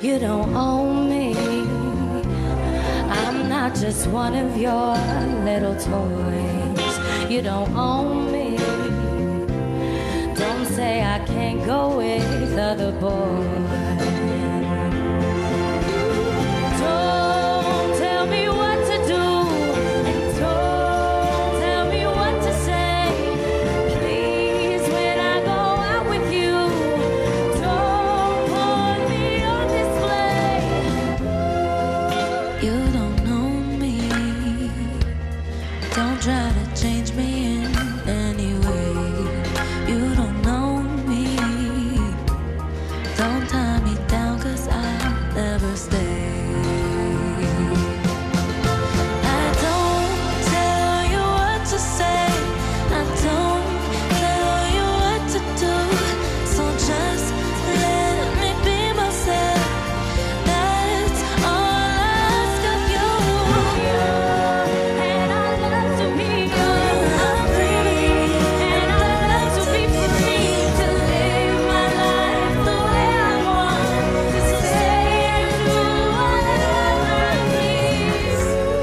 You don't own me. I'm not just one of your little toys. You don't own me. Don't say I can't go with other boys. Don't tell me what to do, and don't tell me what to say. Please, when I go out with you, don't put me on display. You don't know me. Don't try to change me in any way. You don't know me. Don't tie me down, 'cause I'll never stay. I don't tell you what to say. I don't tell you what to do. So just let me be myself. That's all I ask of you. And I love to be yours. I'm free, and I love to be free, to live my life the way I want, to say and do whatever I please.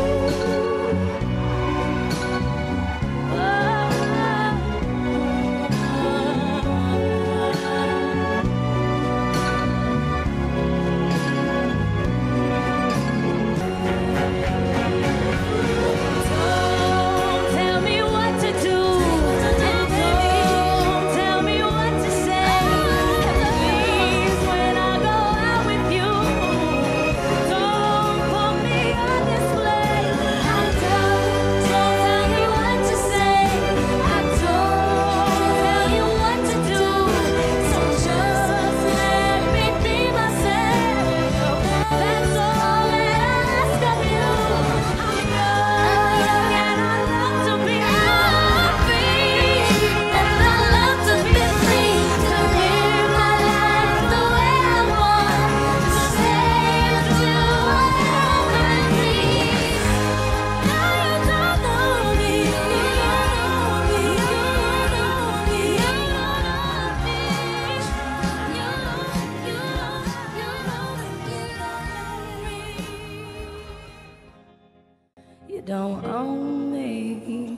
Don't tell me what to do, and don't tell me what to say. Please, when I go out with you, don't put me on display. Don't tell me what to say. I don't tell you what to do. So just let me be myself. That's all that I ask of you. I'm young and I love to be free, and I love to be free, to live my life the way I want, to say and do whatever I please. Now you don't know me, you don't know me, you don't know me, you don't know me. You don't own me.